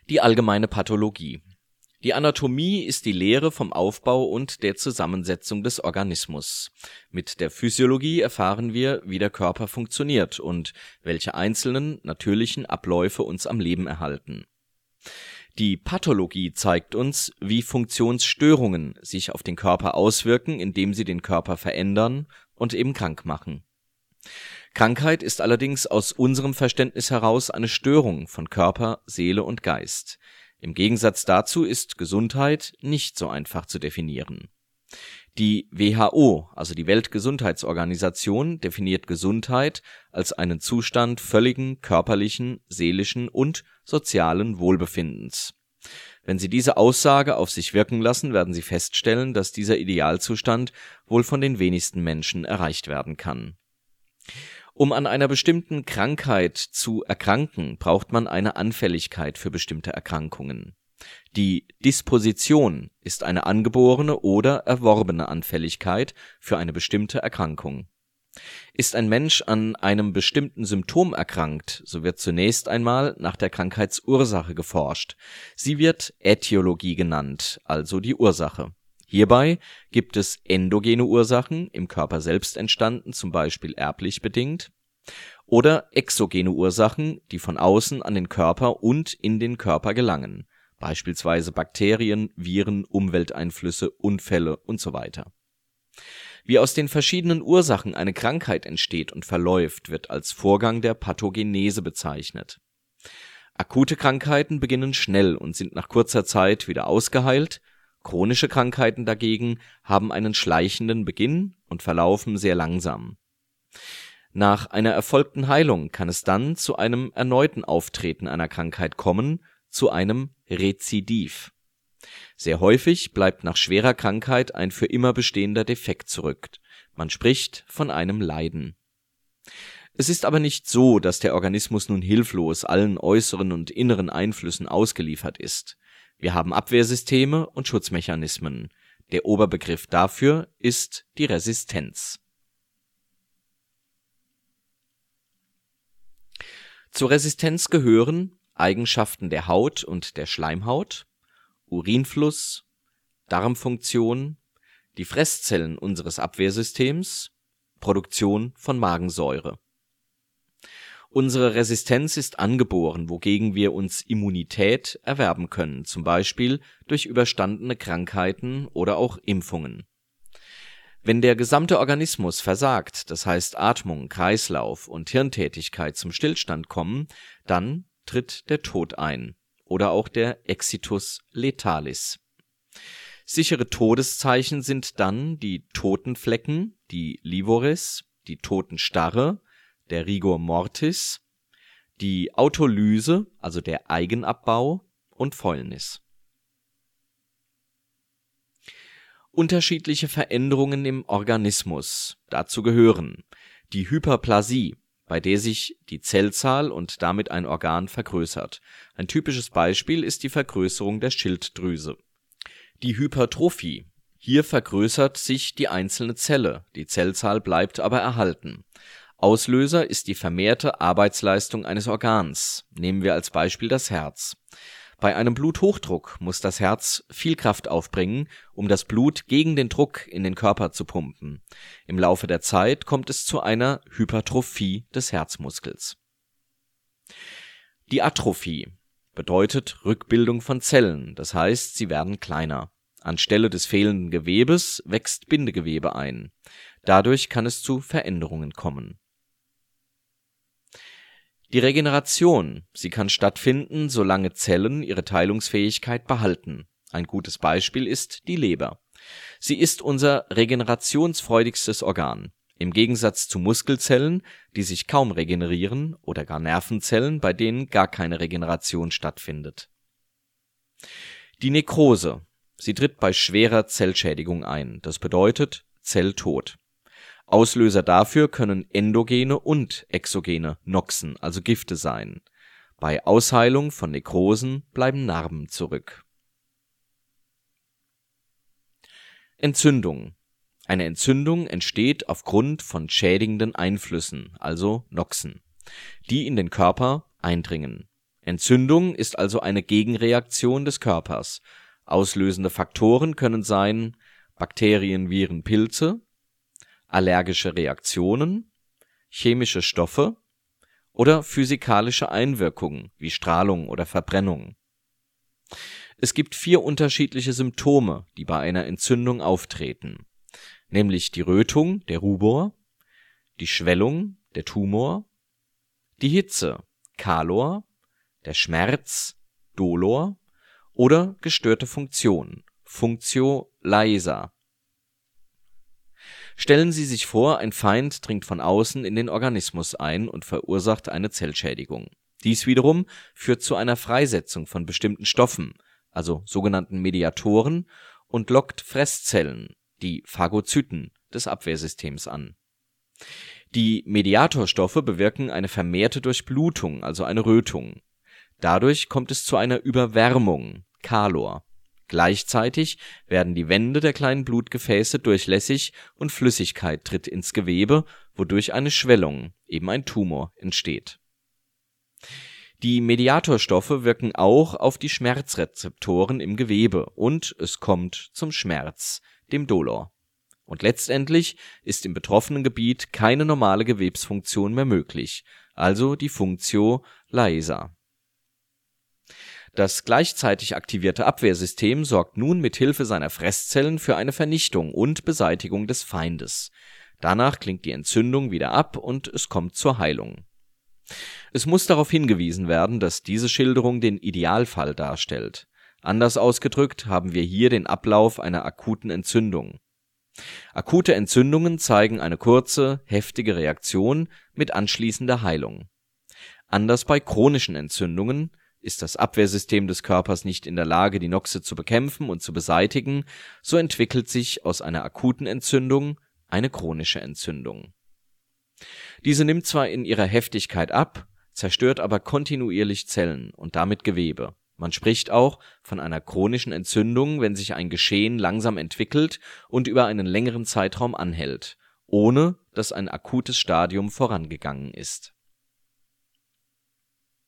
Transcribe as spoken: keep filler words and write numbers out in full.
Die allgemeine Pathologie. Die Anatomie ist die Lehre vom Aufbau und der Zusammensetzung des Organismus. Mit der Physiologie erfahren wir, wie der Körper funktioniert und welche einzelnen natürlichen Abläufe uns am Leben erhalten. Die Pathologie zeigt uns, wie Funktionsstörungen sich auf den Körper auswirken, indem sie den Körper verändern und eben krank machen. Krankheit ist allerdings aus unserem Verständnis heraus eine Störung von Körper, Seele und Geist. Im Gegensatz dazu ist Gesundheit nicht so einfach zu definieren. Die W H O, also die Weltgesundheitsorganisation, definiert Gesundheit als einen Zustand völligen körperlichen, seelischen und sozialen Wohlbefindens. Wenn Sie diese Aussage auf sich wirken lassen, werden Sie feststellen, dass dieser Idealzustand wohl von den wenigsten Menschen erreicht werden kann. Um an einer bestimmten Krankheit zu erkranken, braucht man eine Anfälligkeit für bestimmte Erkrankungen. Die Disposition ist eine angeborene oder erworbene Anfälligkeit für eine bestimmte Erkrankung. Ist ein Mensch an einem bestimmten Symptom erkrankt, so wird zunächst einmal nach der Krankheitsursache geforscht. Sie wird Ätiologie genannt, also die Ursache. Hierbei gibt es endogene Ursachen, im Körper selbst entstanden, zum Beispiel erblich bedingt, oder exogene Ursachen, die von außen an den Körper und in den Körper gelangen, beispielsweise Bakterien, Viren, Umwelteinflüsse, Unfälle und so weiter. Wie aus den verschiedenen Ursachen eine Krankheit entsteht und verläuft, wird als Vorgang der Pathogenese bezeichnet. Akute Krankheiten beginnen schnell und sind nach kurzer Zeit wieder ausgeheilt. Chronische Krankheiten dagegen haben einen schleichenden Beginn und verlaufen sehr langsam. Nach einer erfolgten Heilung kann es dann zu einem erneuten Auftreten einer Krankheit kommen, zu einem Rezidiv. Sehr häufig bleibt nach schwerer Krankheit ein für immer bestehender Defekt zurück. Man spricht von einem Leiden. Es ist aber nicht so, dass der Organismus nun hilflos allen äußeren und inneren Einflüssen ausgeliefert ist. Wir haben Abwehrsysteme und Schutzmechanismen. Der Oberbegriff dafür ist die Resistenz. Zur Resistenz gehören Eigenschaften der Haut und der Schleimhaut, Urinfluss, Darmfunktion, die Fresszellen unseres Abwehrsystems, Produktion von Magensäure. Unsere Resistenz ist angeboren, wogegen wir uns Immunität erwerben können, zum Beispiel durch überstandene Krankheiten oder auch Impfungen. Wenn der gesamte Organismus versagt, das heißt Atmung, Kreislauf und Hirntätigkeit zum Stillstand kommen, dann tritt der Tod ein oder auch der Exitus letalis. Sichere Todeszeichen sind dann die Totenflecken, die Livores, die Totenstarre, der Rigor mortis, die Autolyse, also der Eigenabbau und Fäulnis. Unterschiedliche Veränderungen im Organismus. Dazu gehören die Hyperplasie, bei der sich die Zellzahl und damit ein Organ vergrößert. Ein typisches Beispiel ist die Vergrößerung der Schilddrüse. Die Hypertrophie. Hier vergrößert sich die einzelne Zelle, die Zellzahl bleibt aber erhalten. Auslöser ist die vermehrte Arbeitsleistung eines Organs. Nehmen wir als Beispiel das Herz. Bei einem Bluthochdruck muss das Herz viel Kraft aufbringen, um das Blut gegen den Druck in den Körper zu pumpen. Im Laufe der Zeit kommt es zu einer Hypertrophie des Herzmuskels. Die Atrophie bedeutet Rückbildung von Zellen, das heißt, sie werden kleiner. Anstelle des fehlenden Gewebes wächst Bindegewebe ein. Dadurch kann es zu Veränderungen kommen. Die Regeneration, sie kann stattfinden, solange Zellen ihre Teilungsfähigkeit behalten. Ein gutes Beispiel ist die Leber. Sie ist unser regenerationsfreudigstes Organ. Im Gegensatz zu Muskelzellen, die sich kaum regenerieren, oder gar Nervenzellen, bei denen gar keine Regeneration stattfindet. Die Nekrose, sie tritt bei schwerer Zellschädigung ein. Das bedeutet Zelltod. Auslöser dafür können endogene und exogene Noxen, also Gifte sein. Bei Ausheilung von Nekrosen bleiben Narben zurück. Entzündung. Eine Entzündung entsteht aufgrund von schädigenden Einflüssen, also Noxen, die in den Körper eindringen. Entzündung ist also eine Gegenreaktion des Körpers. Auslösende Faktoren können sein Bakterien, Viren, Pilze, allergische Reaktionen, chemische Stoffe oder physikalische Einwirkungen wie Strahlung oder Verbrennung. Es gibt vier unterschiedliche Symptome, die bei einer Entzündung auftreten, nämlich die Rötung, der Rubor, die Schwellung, der Tumor, die Hitze, Calor, der Schmerz, Dolor oder gestörte Funktion, Functio laesa. Stellen Sie sich vor, ein Feind dringt von außen in den Organismus ein und verursacht eine Zellschädigung. Dies wiederum führt zu einer Freisetzung von bestimmten Stoffen, also sogenannten Mediatoren, und lockt Fresszellen, die Phagozyten des Abwehrsystems an. Die Mediatorstoffe bewirken eine vermehrte Durchblutung, also eine Rötung. Dadurch kommt es zu einer Überwärmung, Calor. Gleichzeitig werden die Wände der kleinen Blutgefäße durchlässig und Flüssigkeit tritt ins Gewebe, wodurch eine Schwellung, eben ein Tumor, entsteht. Die Mediatorstoffe wirken auch auf die Schmerzrezeptoren im Gewebe und es kommt zum Schmerz, dem Dolor. Und letztendlich ist im betroffenen Gebiet keine normale Gewebsfunktion mehr möglich, also die Functio laesa. Das gleichzeitig aktivierte Abwehrsystem sorgt nun mit Hilfe seiner Fresszellen für eine Vernichtung und Beseitigung des Feindes. Danach klingt die Entzündung wieder ab und es kommt zur Heilung. Es muss darauf hingewiesen werden, dass diese Schilderung den Idealfall darstellt. Anders ausgedrückt haben wir hier den Ablauf einer akuten Entzündung. Akute Entzündungen zeigen eine kurze, heftige Reaktion mit anschließender Heilung. Anders bei chronischen Entzündungen ist das Abwehrsystem des Körpers nicht in der Lage, die Noxe zu bekämpfen und zu beseitigen, so entwickelt sich aus einer akuten Entzündung eine chronische Entzündung. Diese nimmt zwar in ihrer Heftigkeit ab, zerstört aber kontinuierlich Zellen und damit Gewebe. Man spricht auch von einer chronischen Entzündung, wenn sich ein Geschehen langsam entwickelt und über einen längeren Zeitraum anhält, ohne dass ein akutes Stadium vorangegangen ist.